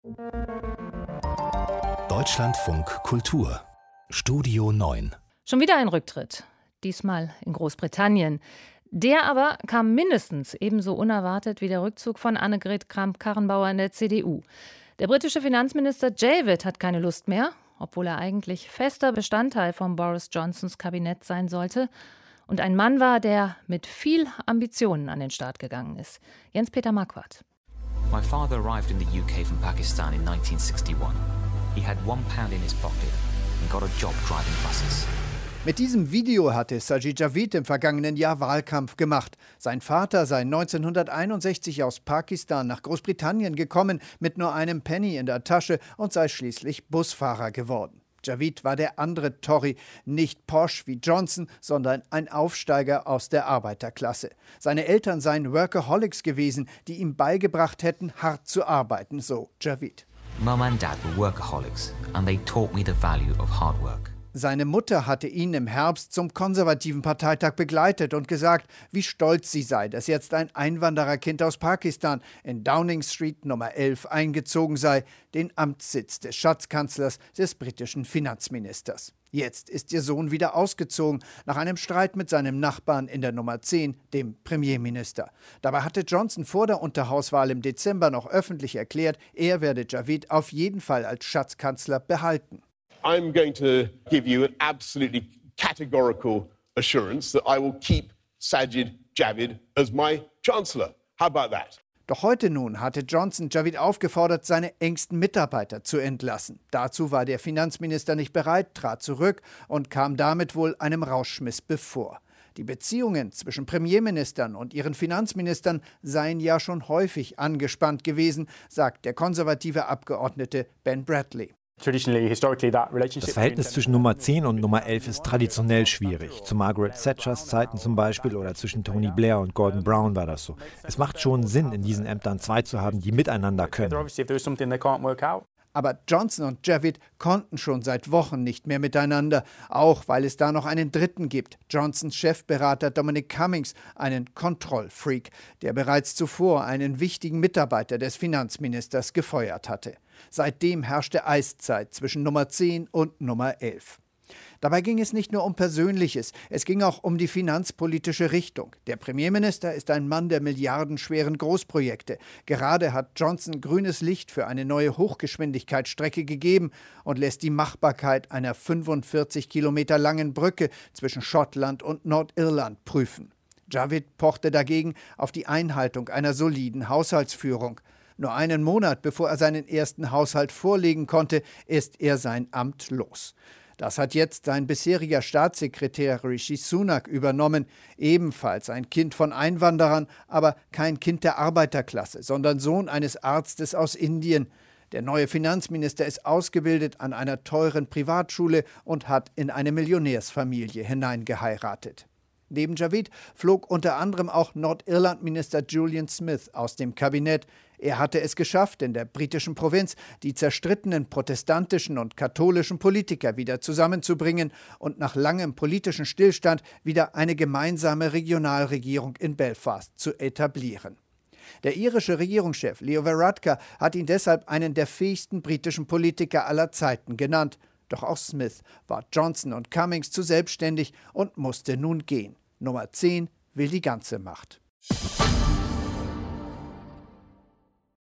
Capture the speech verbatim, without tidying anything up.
Deutschlandfunk Kultur Studio neun. Schon wieder ein Rücktritt, diesmal in Großbritannien. Der aber kam mindestens ebenso unerwartet wie der Rückzug von Annegret Kramp-Karrenbauer in der C D U. Der britische Finanzminister Javid hat keine Lust mehr, obwohl er eigentlich fester Bestandteil von Boris Johnsons Kabinett sein sollte und ein Mann war, der mit viel Ambitionen an den Start gegangen ist. Jens-Peter Marquardt. My father arrived in the U K from Pakistan in nineteen sixty-one. He had one pound in his pocket and got a job driving buses. Mit diesem Video hatte Sajid Javid im vergangenen Jahr Wahlkampf gemacht. Sein Vater sei neunzehnhunderteinundsechzig aus Pakistan nach Großbritannien gekommen, mit nur einem Penny in der Tasche und sei schließlich Busfahrer geworden. Javid war der andere Tory, nicht posh wie Johnson, sondern ein Aufsteiger aus der Arbeiterklasse. Seine Eltern seien Workaholics gewesen, die ihm beigebracht hätten, hart zu arbeiten, so Javid. Mum and Dad were workaholics and they taught me the value of hard work. Seine Mutter hatte ihn im Herbst zum konservativen Parteitag begleitet und gesagt, wie stolz sie sei, dass jetzt ein Einwandererkind aus Pakistan in Downing Street Nummer elf eingezogen sei, den Amtssitz des Schatzkanzlers des britischen Finanzministers. Jetzt ist ihr Sohn wieder ausgezogen, nach einem Streit mit seinem Nachbarn in der Nummer zehn, dem Premierminister. Dabei hatte Johnson vor der Unterhauswahl im Dezember noch öffentlich erklärt, er werde Javid auf jeden Fall als Schatzkanzler behalten. I'm going to give you an absolutely categorical assurance that I will keep Sajid Javid as my Chancellor. How about that? Doch heute nun hatte Johnson Javid aufgefordert, seine engsten Mitarbeiter zu entlassen. Dazu war der Finanzminister nicht bereit, trat zurück und kam damit wohl einem Rauschmiss bevor. Die Beziehungen zwischen Premierministern und ihren Finanzministern seien ja schon häufig angespannt gewesen, sagt der konservative Abgeordnete Ben Bradley. Das Verhältnis zwischen Nummer zehn und Nummer elf ist traditionell schwierig. Zu Margaret Thatchers Zeiten zum Beispiel oder zwischen Tony Blair und Gordon Brown war das so. Es macht schon Sinn, in diesen Ämtern zwei zu haben, die miteinander können. Aber Johnson und Javid konnten schon seit Wochen nicht mehr miteinander, auch weil es da noch einen Dritten gibt, Johnsons Chefberater Dominic Cummings, einen Kontrollfreak, der bereits zuvor einen wichtigen Mitarbeiter des Finanzministers gefeuert hatte. Seitdem herrschte Eiszeit zwischen Nummer zehn und Nummer elf. Dabei ging es nicht nur um Persönliches, es ging auch um die finanzpolitische Richtung. Der Premierminister ist ein Mann der milliardenschweren Großprojekte. Gerade hat Johnson grünes Licht für eine neue Hochgeschwindigkeitsstrecke gegeben und lässt die Machbarkeit einer fünfundvierzig Kilometer langen Brücke zwischen Schottland und Nordirland prüfen. Javid pochte dagegen auf die Einhaltung einer soliden Haushaltsführung. Nur einen Monat bevor er seinen ersten Haushalt vorlegen konnte, ist er sein Amt los. Das hat jetzt sein bisheriger Staatssekretär Rishi Sunak übernommen, ebenfalls ein Kind von Einwanderern, aber kein Kind der Arbeiterklasse, sondern Sohn eines Arztes aus Indien. Der neue Finanzminister ist ausgebildet an einer teuren Privatschule und hat in eine Millionärsfamilie hineingeheiratet. Neben Javid flog unter anderem auch Nordirland-Minister Julian Smith aus dem Kabinett. Er hatte es geschafft, in der britischen Provinz die zerstrittenen protestantischen und katholischen Politiker wieder zusammenzubringen und nach langem politischen Stillstand wieder eine gemeinsame Regionalregierung in Belfast zu etablieren. Der irische Regierungschef Leo Varadkar hat ihn deshalb einen der fähigsten britischen Politiker aller Zeiten genannt. Doch auch Smith war Johnson und Cummings zu selbstständig und musste nun gehen. Nummer zehn will die ganze Macht.